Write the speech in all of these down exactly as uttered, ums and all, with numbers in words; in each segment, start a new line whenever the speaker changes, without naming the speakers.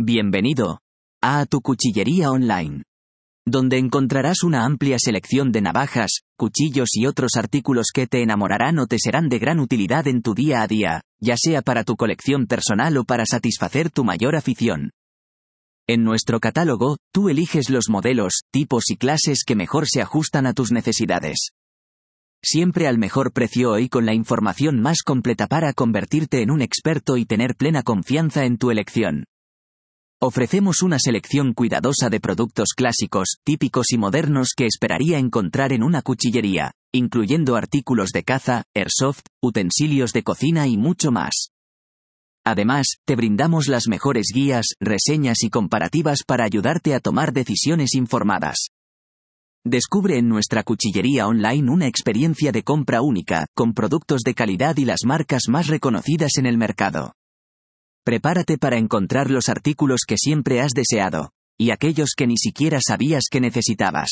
Bienvenido a Tu Cuchillería Online, donde encontrarás una amplia selección de navajas, cuchillos y otros artículos que te enamorarán o te serán de gran utilidad en tu día a día, ya sea para tu colección personal o para satisfacer tu mayor afición. En nuestro catálogo, tú eliges los modelos, tipos y clases que mejor se ajustan a tus necesidades. Siempre al mejor precio y con la información más completa para convertirte en un experto y tener plena confianza en tu elección. Ofrecemos una selección cuidadosa de productos clásicos, típicos y modernos que esperaría encontrar en una cuchillería, incluyendo artículos de caza, airsoft, utensilios de cocina y mucho más. Además, te brindamos las mejores guías, reseñas y comparativas para ayudarte a tomar decisiones informadas. Descubre en nuestra cuchillería online una experiencia de compra única, con productos de calidad y las marcas más reconocidas en el mercado. Prepárate para encontrar los artículos que siempre has deseado, y aquellos que ni siquiera sabías que necesitabas.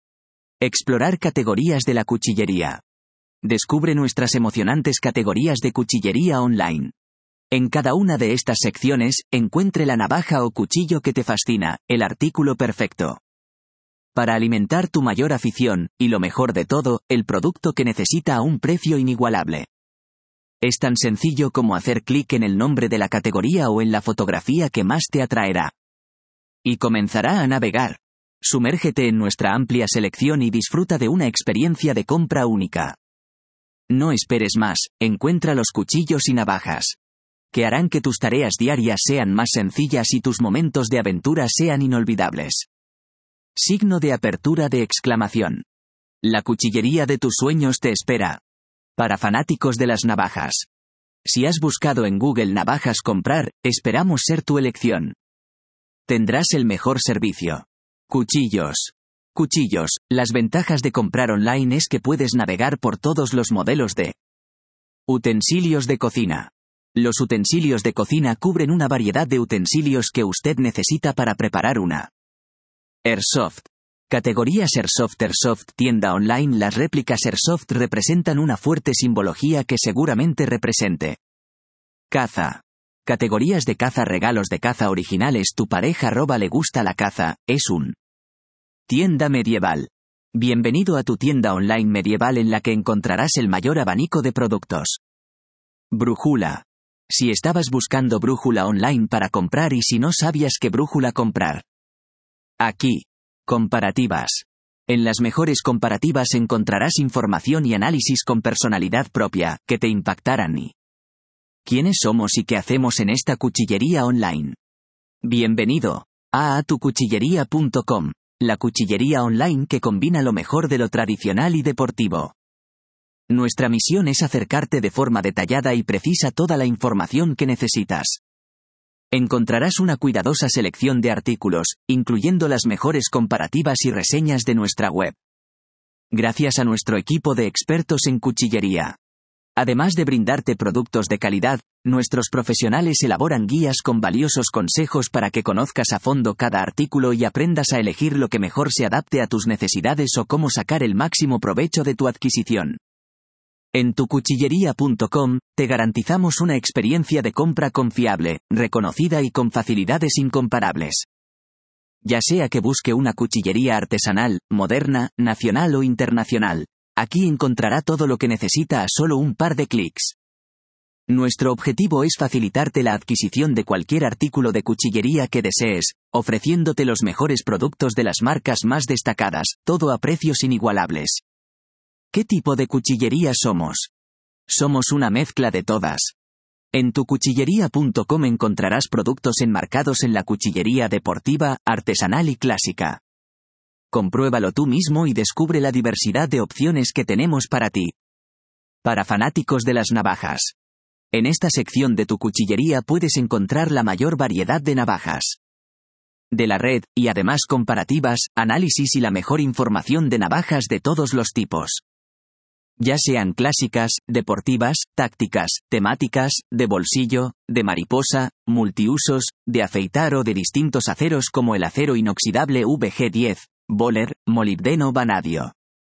Explorar categorías de la cuchillería. Descubre nuestras emocionantes categorías de cuchillería online. En cada una de estas secciones, encuentre la navaja o cuchillo que te fascina, el artículo perfecto para alimentar tu mayor afición, y lo mejor de todo, el producto que necesita a un precio inigualable. Es tan sencillo como hacer clic en el nombre de la categoría o en la fotografía que más te atraerá. Y comenzará a navegar. Sumérgete en nuestra amplia selección y disfruta de una experiencia de compra única. No esperes más, encuentra los cuchillos y navajas que harán que tus tareas diarias sean más sencillas y tus momentos de aventura sean inolvidables. Signo de apertura de exclamación. La cuchillería de tus sueños te espera. Para fanáticos de las navajas. Si has buscado en Google navajas comprar, esperamos ser tu elección. Tendrás el mejor servicio. Cuchillos. Cuchillos. Las ventajas de comprar online es que puedes navegar por todos los modelos de utensilios de cocina. Los utensilios de cocina cubren una variedad de utensilios que usted necesita para preparar una airsoft. Categorías Airsoft. Airsoft tienda online. Las réplicas Airsoft representan una fuerte simbología que seguramente represente. Caza. Categorías de caza. Regalos de caza originales. Tu pareja roba le gusta la caza, es un. Tienda medieval. Bienvenido a tu tienda online medieval en la que encontrarás el mayor abanico de productos. Brújula. Si estabas buscando brújula online para comprar y si no sabías qué brújula comprar. Aquí. Comparativas. En las mejores comparativas encontrarás información y análisis con personalidad propia, que te impactarán y ¿quiénes somos y qué hacemos en esta cuchillería online? Bienvenido a tu cuchillería punto com, la cuchillería online que combina lo mejor de lo tradicional y deportivo. Nuestra misión es acercarte de forma detallada y precisa toda la información que necesitas. Encontrarás una cuidadosa selección de artículos, incluyendo las mejores comparativas y reseñas de nuestra web. Gracias a nuestro equipo de expertos en cuchillería. Además de brindarte productos de calidad, nuestros profesionales elaboran guías con valiosos consejos para que conozcas a fondo cada artículo y aprendas a elegir lo que mejor se adapte a tus necesidades o cómo sacar el máximo provecho de tu adquisición. En tu cuchillería punto com, te garantizamos una experiencia de compra confiable, reconocida y con facilidades incomparables. Ya sea que busque una cuchillería artesanal, moderna, nacional o internacional, aquí encontrará todo lo que necesita a solo un par de clics. Nuestro objetivo es facilitarte la adquisición de cualquier artículo de cuchillería que desees, ofreciéndote los mejores productos de las marcas más destacadas, todo a precios inigualables. ¿Qué tipo de cuchillería somos? Somos una mezcla de todas. En tu cuchillería punto com encontrarás productos enmarcados en la cuchillería deportiva, artesanal y clásica. Compruébalo tú mismo y descubre la diversidad de opciones que tenemos para ti. Para fanáticos de las navajas. En esta sección de tu cuchillería puedes encontrar la mayor variedad de navajas de la red, y además comparativas, análisis y la mejor información de navajas de todos los tipos. Ya sean clásicas, deportivas, tácticas, temáticas, de bolsillo, de mariposa, multiusos, de afeitar o de distintos aceros como el acero inoxidable V G diez, Böhler, molibdeno vanadio.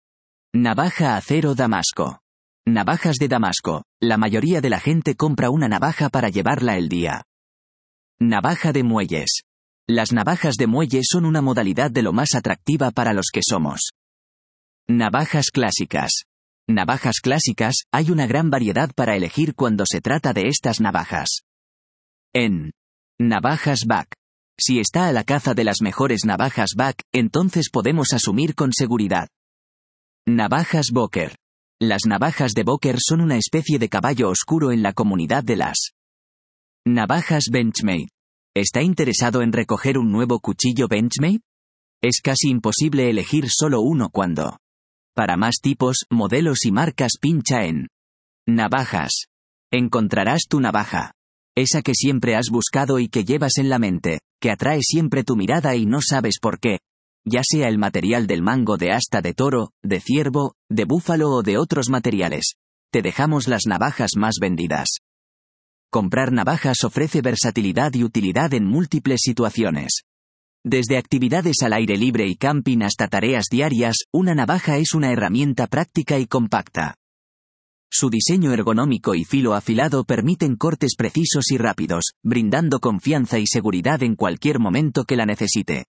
Navaja acero Damasco. Navajas de Damasco. La mayoría de la gente compra una navaja para llevarla el día Navaja de muelles. Las navajas de muelle son una modalidad de lo más atractiva para los que somos. Navajas clásicas. Navajas clásicas, hay una gran variedad para elegir cuando se trata de estas navajas. En. Navajas Buck. Si está a la caza de las mejores navajas Buck, entonces podemos asumir con seguridad. Navajas Boker. Las navajas de Boker son una especie de caballo oscuro en la comunidad de las navajas Benchmade. ¿Está interesado en recoger un nuevo cuchillo Benchmade? Es casi imposible elegir solo uno cuando. Para más tipos, modelos y marcas pincha en Navajas. Encontrarás tu navaja. Esa que siempre has buscado y que llevas en la mente, que atrae siempre tu mirada y no sabes por qué. Ya sea el material del mango de asta de toro, de ciervo, de búfalo o de otros materiales. Te dejamos las navajas más vendidas. Comprar navajas ofrece versatilidad y utilidad en múltiples situaciones. Desde actividades al aire libre y camping hasta tareas diarias, una navaja es una herramienta práctica y compacta. Su diseño ergonómico y filo afilado permiten cortes precisos y rápidos, brindando confianza y seguridad en cualquier momento que la necesite.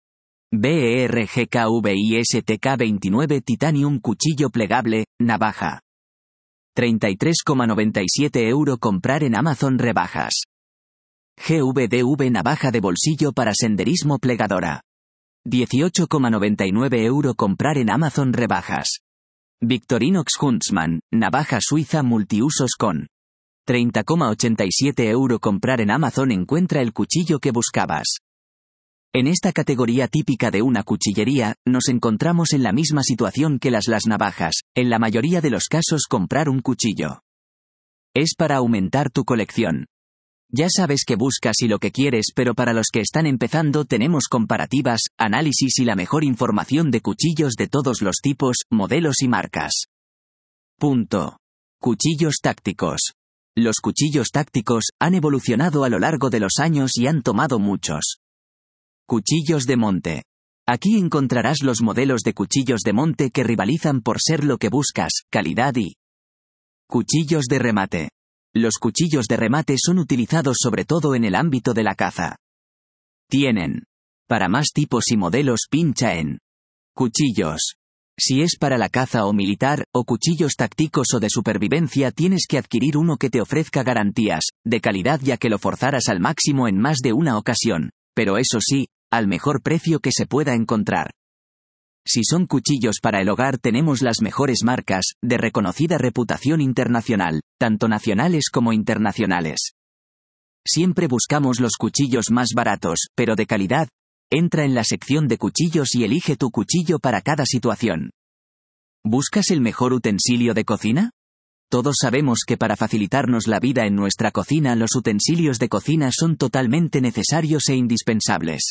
BERGKVISTK veintinueve Titanium Cuchillo Plegable, Navaja. treinta y tres coma noventa y siete euro comprar en Amazon Rebajas. G V D V Navaja de bolsillo para senderismo plegadora. dieciocho coma noventa y nueve euro comprar en Amazon Rebajas. Victorinox Huntsman, navaja suiza multiusos con. treinta coma ochenta y siete euro comprar en Amazon. Encuentra el cuchillo que buscabas. En esta categoría típica de una cuchillería, nos encontramos en la misma situación que las las navajas, en la mayoría de los casos comprar un cuchillo. Es para aumentar tu colección. Ya sabes qué buscas y lo que quieres, pero para los que están empezando tenemos comparativas, análisis y la mejor información de cuchillos de todos los tipos, modelos y marcas. Punto. Cuchillos tácticos. Los cuchillos tácticos han evolucionado a lo largo de los años y han tomado muchos. Cuchillos de monte. Aquí encontrarás los modelos de cuchillos de monte que rivalizan por ser lo que buscas, calidad y. Cuchillos de remate. Los cuchillos de remate son utilizados sobre todo en el ámbito de la caza. Tienen. Para más tipos y modelos pincha en. Cuchillos. Si es para la caza o militar, o cuchillos tácticos o de supervivencia, tienes que adquirir uno que te ofrezca garantías, de calidad, ya que lo forzarás al máximo en más de una ocasión, pero eso sí, al mejor precio que se pueda encontrar. Si son cuchillos para el hogar, tenemos las mejores marcas, de reconocida reputación internacional, tanto nacionales como internacionales. Siempre buscamos los cuchillos más baratos, pero de calidad. Entra en la sección de cuchillos y elige tu cuchillo para cada situación. ¿Buscas el mejor utensilio de cocina? Todos sabemos que para facilitarnos la vida en nuestra cocina, los utensilios de cocina son totalmente necesarios e indispensables.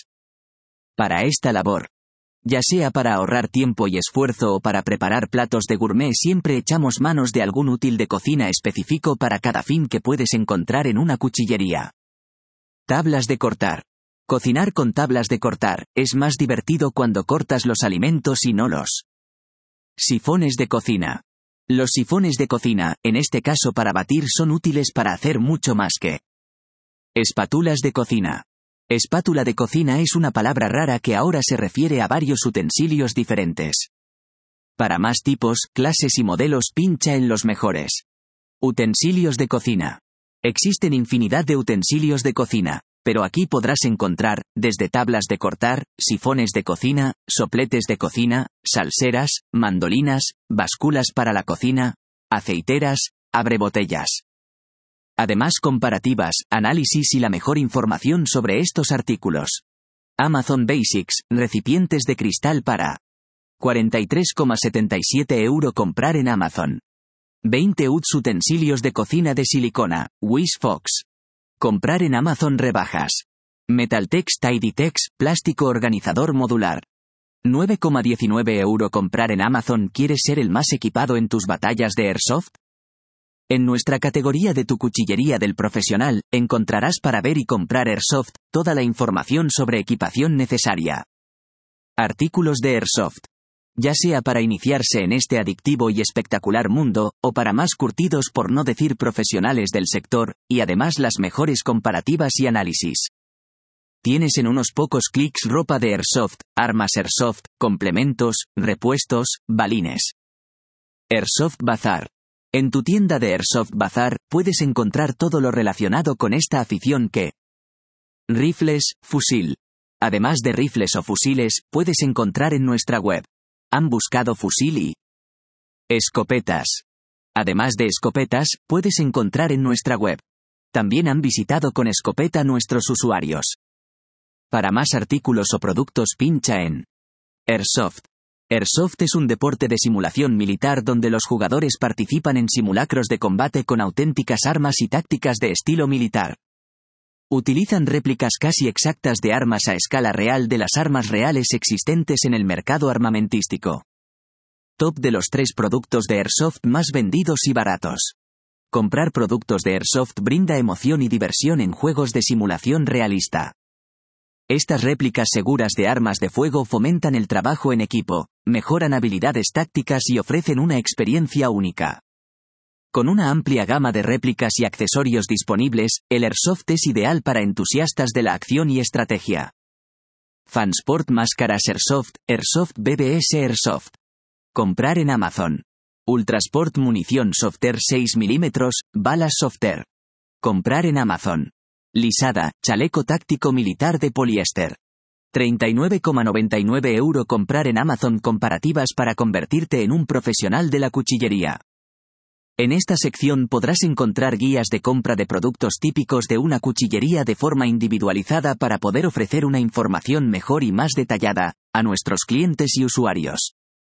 Para esta labor, ya sea para ahorrar tiempo y esfuerzo o para preparar platos de gourmet, siempre echamos manos de algún útil de cocina específico para cada fin que puedes encontrar en una cuchillería. Tablas de cortar. Cocinar con tablas de cortar es más divertido cuando cortas los alimentos y no los. Sifones de cocina. Los sifones de cocina, en este caso para batir, son útiles para hacer mucho más que. Espátulas de cocina. Espátula de cocina es una palabra rara que ahora se refiere a varios utensilios diferentes. Para más tipos, clases y modelos pincha en los mejores. Utensilios de cocina. Existen infinidad de utensilios de cocina, pero aquí podrás encontrar, desde tablas de cortar, sifones de cocina, sopletes de cocina, salseras, mandolinas, básculas para la cocina, aceiteras, abrebotellas. Además, comparativas, análisis y la mejor información sobre estos artículos. Amazon Basics, recipientes de cristal para cuarenta y tres coma setenta y siete euro comprar en Amazon. veinte U T S utensilios de cocina de silicona, Wish Fox. Comprar en Amazon Rebajas. Metaltex Tidytex, plástico organizador modular. nueve coma diecinueve euro comprar en Amazon. ¿Quieres ser el más equipado en tus batallas de Airsoft? En nuestra categoría de tu cuchillería del profesional, encontrarás para ver y comprar Airsoft, toda la información sobre equipación necesaria. Artículos de Airsoft. ya sea para iniciarse en este adictivo y espectacular mundo, o para más curtidos por no decir profesionales del sector, y además las mejores comparativas y análisis. Tienes en unos pocos clics ropa de Airsoft, armas Airsoft, complementos, repuestos, balines. Airsoft Bazar. En tu tienda de Airsoft Bazar, puedes encontrar todo lo relacionado con esta afición que... Rifles, fusil. Además de rifles o fusiles, puedes encontrar en nuestra web. ¿Han buscado fusil y... escopetas? Además de escopetas, puedes encontrar en nuestra web. También han visitado con escopeta nuestros usuarios. Para más artículos o productos pincha en Airsoft. Airsoft es un deporte de simulación militar donde los jugadores participan en simulacros de combate con auténticas armas y tácticas de estilo militar. Utilizan réplicas casi exactas de armas a escala real de las armas reales existentes en el mercado armamentístico. Top de los tres productos de Airsoft más vendidos y baratos. Comprar productos de Airsoft brinda emoción y diversión en juegos de simulación realista. Estas réplicas seguras de armas de fuego fomentan el trabajo en equipo, mejoran habilidades tácticas y ofrecen una experiencia única. Con una amplia gama de réplicas y accesorios disponibles, el Airsoft es ideal para entusiastas de la acción y estrategia. Fansport Máscaras Airsoft, Airsoft B B S Airsoft. Comprar en Amazon. Ultrasport Munición Softer seis milímetros, balas Softer. Comprar en Amazon. Lisada, chaleco táctico militar de poliéster. treinta y nueve coma noventa y nueve euro. Comprar en Amazon. Comparativas para convertirte en un profesional de la cuchillería. En esta sección podrás encontrar guías de compra de productos típicos de una cuchillería de forma individualizada para poder ofrecer una información mejor y más detallada a nuestros clientes y usuarios.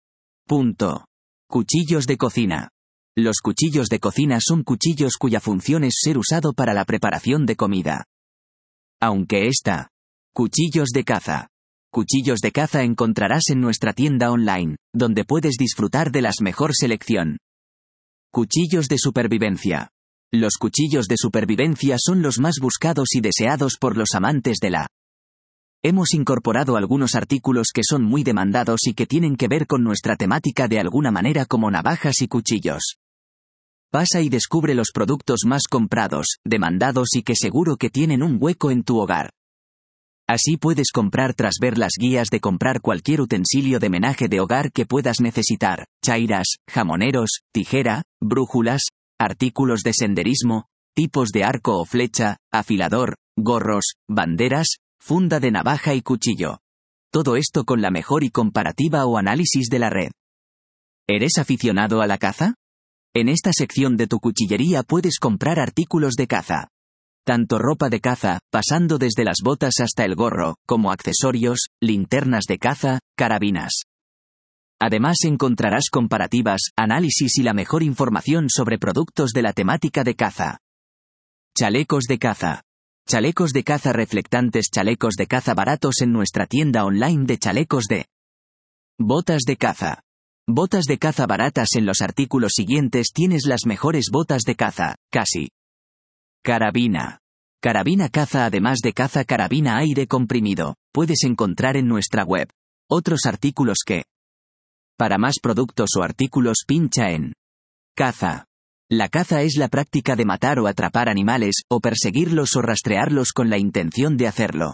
Punto. Cuchillos de cocina. Los cuchillos de cocina son cuchillos cuya función es ser usado para la preparación de comida. Aunque esta. Cuchillos de caza. Cuchillos de caza encontrarás en nuestra tienda online, donde puedes disfrutar de la mejor selección. Cuchillos de supervivencia. Los cuchillos de supervivencia son los más buscados y deseados por los amantes de la. Hemos incorporado algunos artículos que son muy demandados y que tienen que ver con nuestra temática de alguna manera, como navajas y cuchillos. Pasa y descubre los productos más comprados, demandados y que seguro que tienen un hueco en tu hogar. Así puedes comprar tras ver las guías de comprar cualquier utensilio de menaje de hogar que puedas necesitar: chairas, jamoneros, tijera, brújulas, artículos de senderismo, tipos de arco o flecha, afilador, gorros, banderas, funda de navaja y cuchillo. Todo esto con la mejor y comparativa o análisis de la red. ¿Eres aficionado a la caza? En esta sección de tu cuchillería puedes comprar artículos de caza. Tanto ropa de caza, pasando desde las botas hasta el gorro, como accesorios, linternas de caza, carabinas. Además encontrarás comparativas, análisis y la mejor información sobre productos de la temática de caza. Chalecos de caza. Chalecos de caza reflectantes. Chalecos de caza baratos en nuestra tienda online de chalecos de. Botas de caza. Botas de caza baratas. En los artículos siguientes tienes las mejores botas de caza, casi. Carabina. Carabina caza. Además de caza, carabina aire comprimido, puedes encontrar en nuestra web. Otros artículos que. Para más productos o artículos pincha en. Caza. La caza es la práctica de matar o atrapar animales, o perseguirlos o rastrearlos con la intención de hacerlo.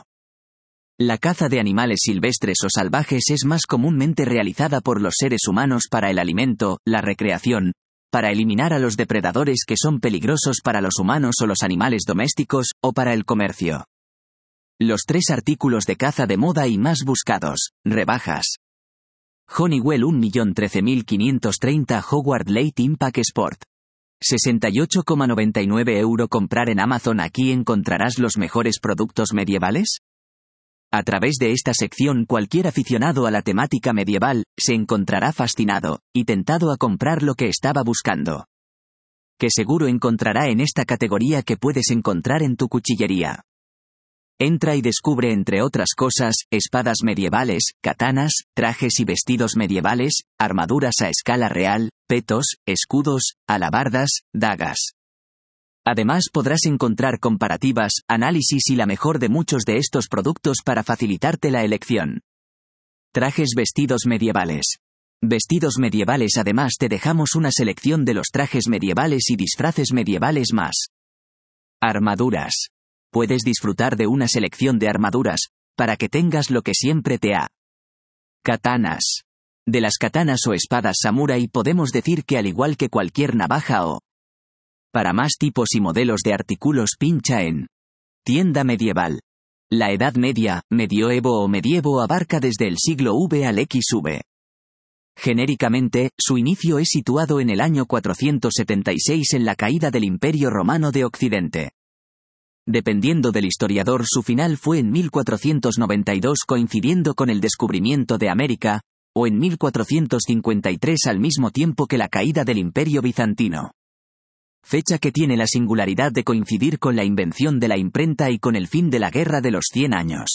La caza de animales silvestres o salvajes es más comúnmente realizada por los seres humanos para el alimento, la recreación, para eliminar a los depredadores que son peligrosos para los humanos o los animales domésticos, o para el comercio. Los tres artículos de caza de moda y más buscados. Rebajas. Honeywell un millón trece mil quinientos treinta Howard Late Impact Sport. sesenta y ocho coma noventa y nueve euro. Comprar en Amazon. Aquí encontrarás los mejores productos medievales. A través de esta sección cualquier aficionado a la temática medieval se encontrará fascinado y tentado a comprar lo que estaba buscando. Que seguro encontrará en esta categoría que puedes encontrar en tu cuchillería. Entra y descubre, entre otras cosas, espadas medievales, katanas, trajes y vestidos medievales, armaduras a escala real, petos, escudos, alabardas, dagas. Además podrás encontrar comparativas, análisis y la mejor de muchos de estos productos para facilitarte la elección. Trajes vestidos medievales. Vestidos medievales. Además te dejamos una selección de los trajes medievales y disfraces medievales más. Armaduras. Puedes disfrutar de una selección de armaduras, para que tengas lo que siempre te ha. Katanas. De las katanas o espadas samurái podemos decir que al igual que cualquier navaja o... Para más tipos y modelos de artículos pincha en Tienda Medieval. La Edad Media, Medioevo o Medievo abarca desde el siglo V al equis ve. Genéricamente, su inicio es situado en el año cuatrocientos setenta y seis en la caída del Imperio Romano de Occidente. Dependiendo del historiador, su final fue en mil cuatrocientos noventa y dos coincidiendo con el descubrimiento de América, o en mil cuatrocientos cincuenta y tres al mismo tiempo que la caída del Imperio Bizantino. Fecha que tiene la singularidad de coincidir con la invención de la imprenta y con el fin de la Guerra de los Cien Años.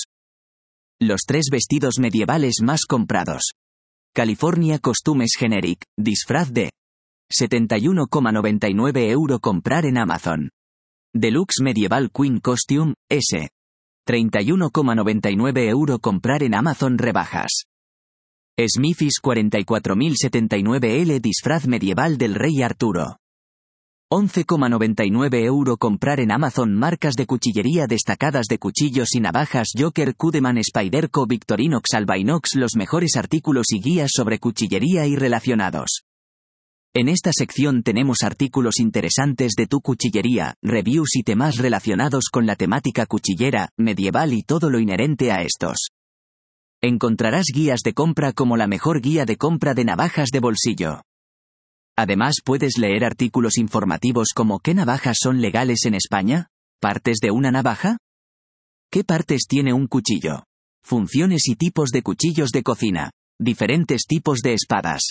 Los tres vestidos medievales más comprados. California Costumes Generic, disfraz de setenta y uno coma noventa y nueve euro comprar en Amazon. Deluxe Medieval Queen Costume, S. treinta y uno coma noventa y nueve euro comprar en Amazon rebajas. Smith's cuarenta y cuatro mil setenta y nueve L disfraz medieval del Rey Arturo. once coma noventa y nueve euro comprar en Amazon. Marcas de cuchillería destacadas de cuchillos y navajas Joker, Cudeman, Spyderco, Victorinox, Albinox. Los mejores artículos y guías sobre cuchillería y relacionados. En esta sección tenemos artículos interesantes de tu cuchillería, reviews y temas relacionados con la temática cuchillera, medieval y todo lo inherente a estos. Encontrarás guías de compra como la mejor guía de compra de navajas de bolsillo. Además puedes leer artículos informativos como ¿qué navajas son legales en España? ¿Partes de una navaja? ¿Qué partes tiene un cuchillo? Funciones y tipos de cuchillos de cocina. Diferentes tipos de espadas.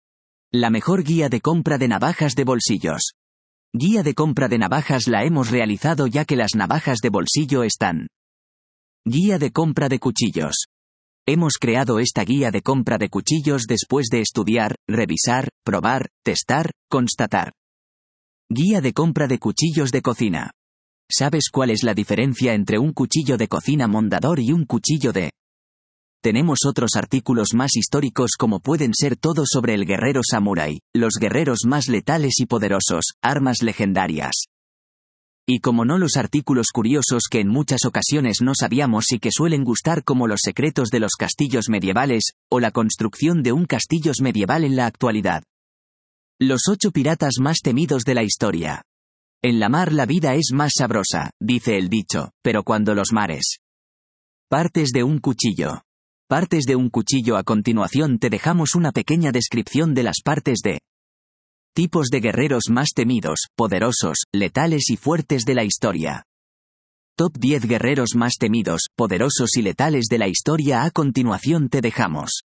La mejor guía de compra de navajas de bolsillos. Guía de compra de navajas la hemos realizado ya que las navajas de bolsillo están. Guía de compra de cuchillos. Hemos creado esta guía de compra de cuchillos después de estudiar, revisar, probar, testar, constatar. Guía de compra de cuchillos de cocina. ¿Sabes cuál es la diferencia entre un cuchillo de cocina mondador y un cuchillo de...? Tenemos otros artículos más históricos como pueden ser todo sobre el guerrero samurái, los guerreros más letales y poderosos, armas legendarias. Y como no los artículos curiosos que en muchas ocasiones no sabíamos y que suelen gustar como los secretos de los castillos medievales, o la construcción de un castillo medieval en la actualidad. Los ocho piratas más temidos de la historia. En la mar la vida es más sabrosa, dice el dicho, pero cuando los mares. Partes de un cuchillo. Partes de un cuchillo. A continuación te dejamos una pequeña descripción de las partes de... Tipos de guerreros más temidos, poderosos, letales y fuertes de la historia. Top diez guerreros más temidos, poderosos y letales de la historia. A continuación te dejamos.